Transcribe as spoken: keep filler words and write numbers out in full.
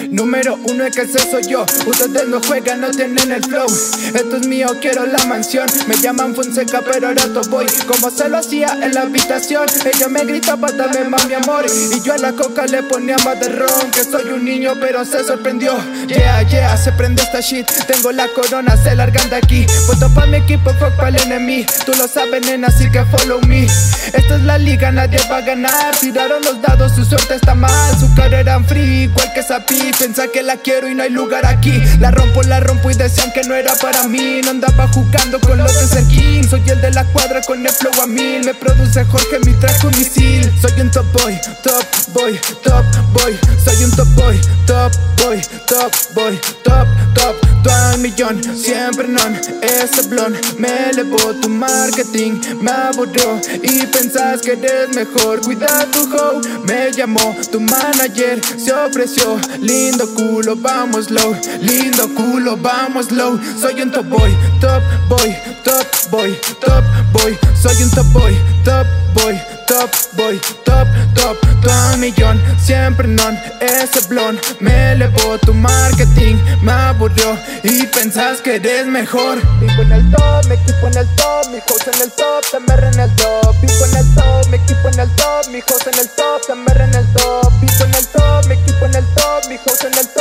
Número uno, es que ese soy yo. Ustedes no juegan, no tienen el flow. Esto es mío, quiero la mansión. Me llaman Fonseca, pero ahora to voy como se lo hacía en la habitación. Ella me gritaba, dame más mi amor, y yo a la coca le ponía más de ron. Que soy un niño, pero se sorprendió. Yeah, yeah, se prende esta shit. Tengo la corona, se largan de aquí. Puesto pa' mi equipo, fuck pa' el enemy. Tú lo sabes, nena, así que follow me. Esta es la liga, nadie va a ganar. Tiraron los dados, su suerte está mal. Su cara eran free, igual que Sapi. Piensa que la quiero y no hay lugar aquí. La rompo, la rompo y decían que no era para mí. No andaba jugando con los de ser king. Soy el de la cuadra con el flow a mil. Me produce Jorge, mi traje un misil. Soy un top boy, top boy, top boy. Soy un top boy, top boy, top boy, top, top. Tú al millón, siempre non. Ese blon me elevó, tu marketing me aburrió. Y pensás que eres mejor, cuida tu hoe. Me llamó tu manager, se ofreció. Lindo culo, vamos low. Lindo culo, vamos low. Soy un top boy, top boy, top boy, top boy. Soy un top boy, top boy, top boy, top, top. Tu al millón, siempre non. Ese blon me elevó, tu marketing me aburrió. Y pensás que eres mejor. Vivo en el top, me equipo en el top. Mi house en el top, te merre en el top. Vivo en el top, me equipo en el top. Mi house en el top, te merre en el top. Vivo en el top, me equipo en el top. Mi house en el top.